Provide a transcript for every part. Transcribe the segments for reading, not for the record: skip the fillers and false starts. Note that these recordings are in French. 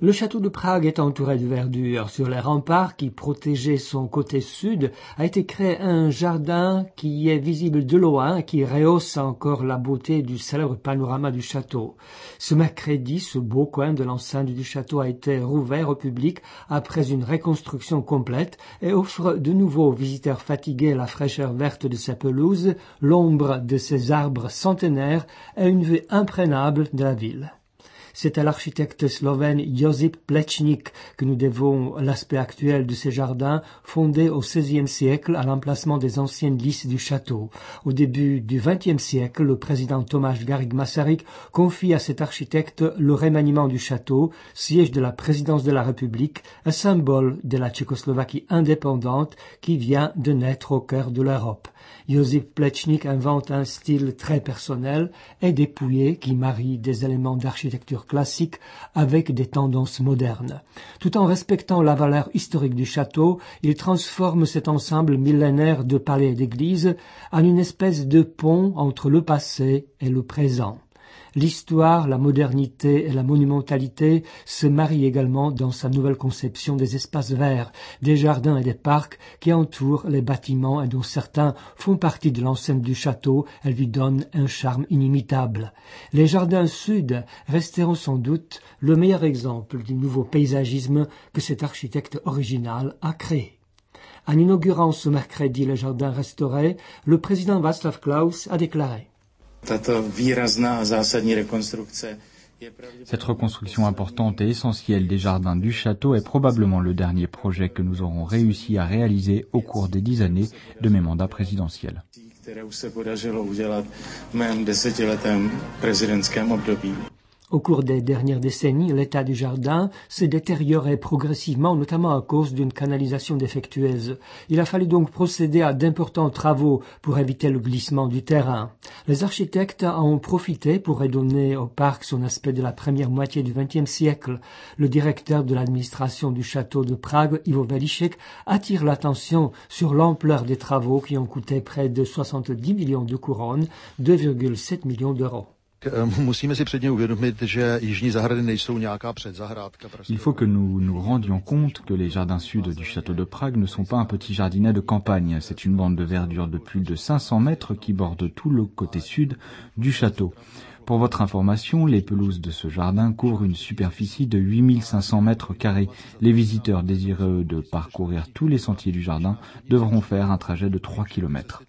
Le château de Prague est entouré de verdure. Sur les remparts qui protégeaient son côté sud a été créé un jardin qui est visible de loin et qui rehausse encore la beauté du célèbre panorama du château. Ce mercredi, ce beau coin de l'enceinte du château a été rouvert au public après une reconstruction complète et offre de nouveau aux visiteurs fatigués la fraîcheur verte de ses pelouses, l'ombre de ses arbres centenaires et une vue imprenable de la ville. C'est à l'architecte slovène Josip Plečnik que nous devons l'aspect actuel de ces jardins fondés au XVIe siècle à l'emplacement des anciennes lices du château. Au début du XXe siècle, le président Tomáš Garrigue Masaryk confie à cet architecte le remaniement du château, siège de la présidence de la République, un symbole de la Tchécoslovaquie indépendante qui vient de naître au cœur de l'Europe. Josip Plečnik invente un style très personnel et dépouillé qui marie des éléments d'architecture classique avec des tendances modernes. Tout en respectant la valeur historique du château, il transforme cet ensemble millénaire de palais et d'églises en une espèce de pont entre le passé et le présent. L'histoire, la modernité et la monumentalité se marient également dans sa nouvelle conception des espaces verts, des jardins et des parcs qui entourent les bâtiments et dont certains font partie de l'enceinte du château. Elle lui donne un charme inimitable. Les jardins sud resteront sans doute le meilleur exemple du nouveau paysagisme que cet architecte original a créé. En inaugurant ce mercredi le jardin restauré, le président Václav Klaus a déclaré: Cette reconstruction importante et essentielle des jardins du château est probablement le dernier projet que nous aurons réussi à réaliser au cours des 10 années de mes mandats présidentiels. Au cours des dernières décennies, l'état du jardin s'est détérioré progressivement, notamment à cause d'une canalisation défectueuse. Il a fallu donc procéder à d'importants travaux pour éviter le glissement du terrain. Les architectes en ont profité pour redonner au parc son aspect de la première moitié du XXe siècle. Le directeur de l'administration du château de Prague, Ivo Velicek, attire l'attention sur l'ampleur des travaux qui ont coûté près de 70 millions de couronnes, 2,7 millions d'euros. Il faut que nous nous rendions compte que les jardins sud du château de Prague ne sont pas un petit jardinet de campagne. C'est une bande de verdure de plus de 500 mètres qui borde tout le côté sud du château. Pour votre information, les pelouses de ce jardin couvrent une superficie de 8500 mètres carrés. Les visiteurs désireux de parcourir tous les sentiers du jardin devront faire un trajet de 3 kilomètres.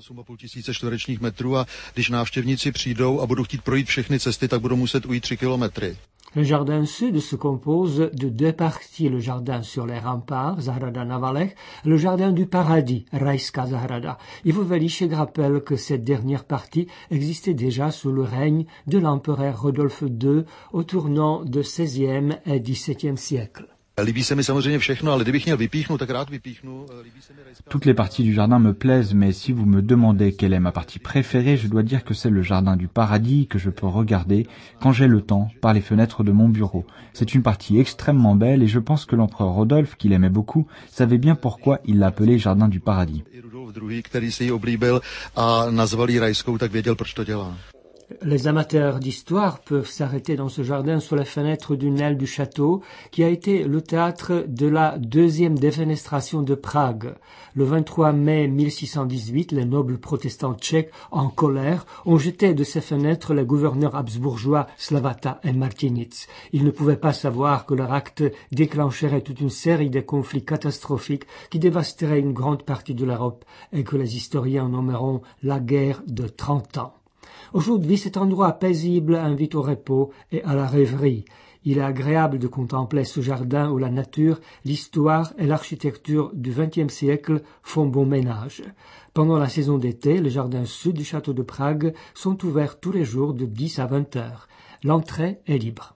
Le jardin sud se compose de deux parties, le jardin sur les remparts, Zahrada na Valech, et le jardin du paradis, Rajská zahrada. Ivo Velicek rappelle que cette dernière partie existait déjà sous le règne de l'empereur Rodolphe II au tournant de XVIe et XVIIe siècle. Toutes les parties du jardin me plaisent, mais si vous me demandez quelle est ma partie préférée, je dois dire que c'est le jardin du paradis que je peux regarder quand j'ai le temps par les fenêtres de mon bureau. C'est une partie extrêmement belle et je pense que l'empereur Rodolphe, qui l'aimait beaucoup, savait bien pourquoi il l'appelait jardin du paradis. Les amateurs d'histoire peuvent s'arrêter dans ce jardin sous la fenêtre d'une aile du château qui a été le théâtre de la deuxième défenestration de Prague. Le 23 mai 1618, les nobles protestants tchèques, en colère, ont jeté de ces fenêtres les gouverneurs habsbourgeois Slavata et Martinitz. Ils ne pouvaient pas savoir que leur acte déclencherait toute une série de conflits catastrophiques qui dévasteraient une grande partie de l'Europe et que les historiens nommeront la guerre de 30 ans. Aujourd'hui, cet endroit paisible invite au repos et à la rêverie. Il est agréable de contempler ce jardin où la nature, l'histoire et l'architecture du XXe siècle font bon ménage. Pendant la saison d'été, les jardins sud du château de Prague sont ouverts tous les jours de 10 à 20 heures. L'entrée est libre.